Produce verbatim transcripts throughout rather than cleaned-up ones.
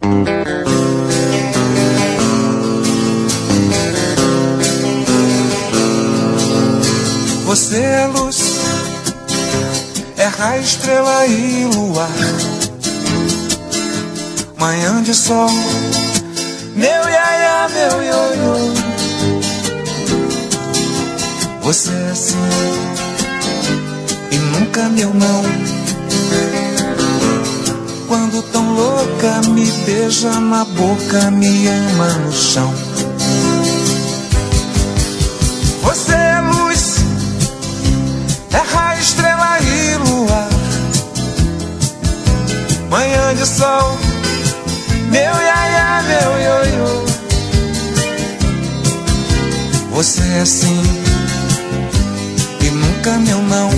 Você é luz, é raio, estrela e luar, manhã de sol, meu iaia, meu ioiô. Você é assim e nunca meu não. Quando tão louca me beija na boca, me ama no chão. Você é luz, é raio, estrela e luar, manhã de sol, meu iaia, meu ioiô. Você é assim e nunca meu não.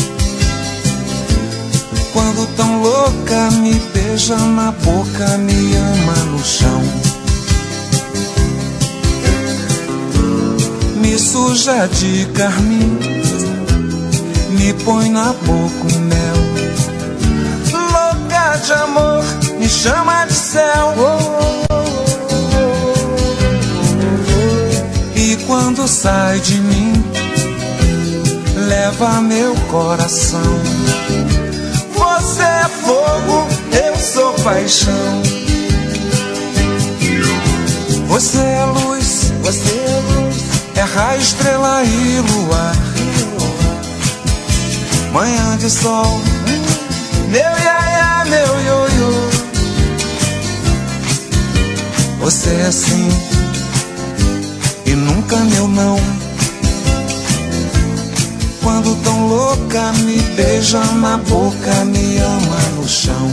Quando tão louca me beija na boca, me ama no chão. Me suja de carmim, me põe na boca um mel. Louca de amor, me chama de céu. E quando sai de mim, leva meu coração. Você é fogo, eu sou paixão. Você é luz, você é luz, é raio, estrela e luar, manhã de sol, meu iaia, meu ioiô. Você é assim e nunca meu não. Quando tão louca me beija na boca, me ama no chão.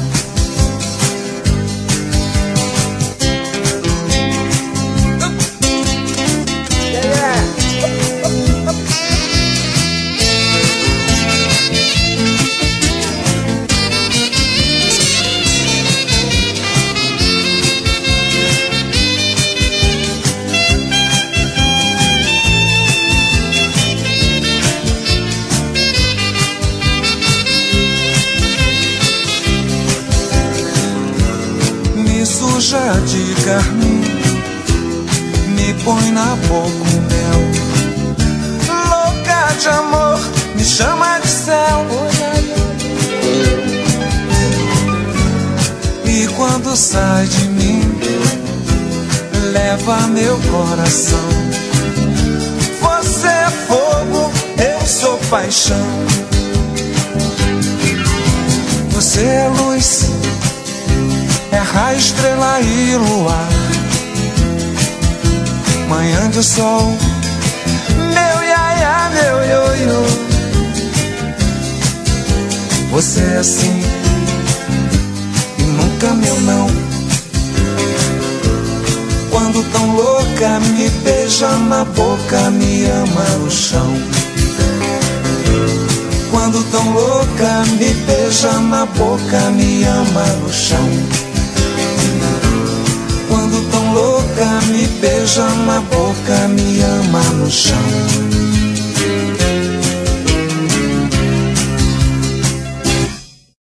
Suja de carmim, me põe na boca um mel. Louca de amor, me chama de céu. E quando sai de mim, leva meu coração. Você é fogo, eu sou paixão. Você é luz, é raio, estrela e luar, manhã de sol, meu iaia, meu ioiô. Você é assim e nunca meu não. Quando tão louca me beija na boca, me ama no chão. Quando tão louca me beija na boca, me ama no chão. Quando tão louca me beija na boca, me ama no chão.